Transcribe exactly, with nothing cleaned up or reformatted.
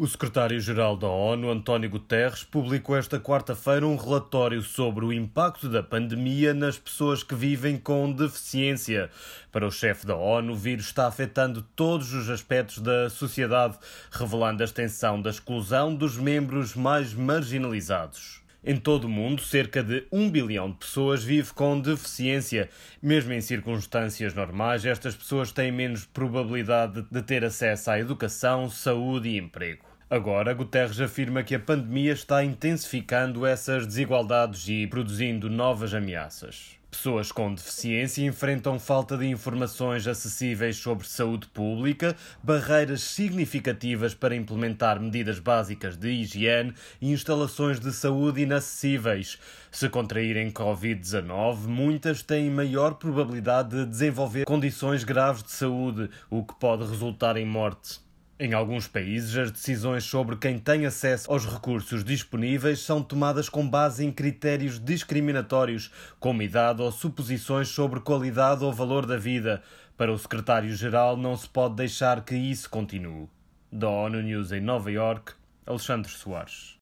O secretário-geral da ONU, António Guterres, publicou esta quarta-feira um relatório sobre o impacto da pandemia nas pessoas que vivem com deficiência. Para o chefe da ONU, o vírus está afetando todos os aspectos da sociedade, revelando a extensão da exclusão dos membros mais marginalizados. Em todo o mundo, cerca de um bilhão de pessoas vive com deficiência. Mesmo em circunstâncias normais, estas pessoas têm menos probabilidade de ter acesso à educação, saúde e emprego. Agora, Guterres afirma que a pandemia está intensificando essas desigualdades e produzindo novas ameaças. Pessoas com deficiência enfrentam falta de informações acessíveis sobre saúde pública, barreiras significativas para implementar medidas básicas de higiene e instalações de saúde inacessíveis. Se contraírem covid dezanove, muitas têm maior probabilidade de desenvolver condições graves de saúde, o que pode resultar em morte. Em alguns países, as decisões sobre quem tem acesso aos recursos disponíveis são tomadas com base em critérios discriminatórios, como idade ou suposições sobre qualidade ou valor da vida. Para o secretário-geral, não se pode deixar que isso continue. Da ONU News em Nova Iorque, Alexandre Soares.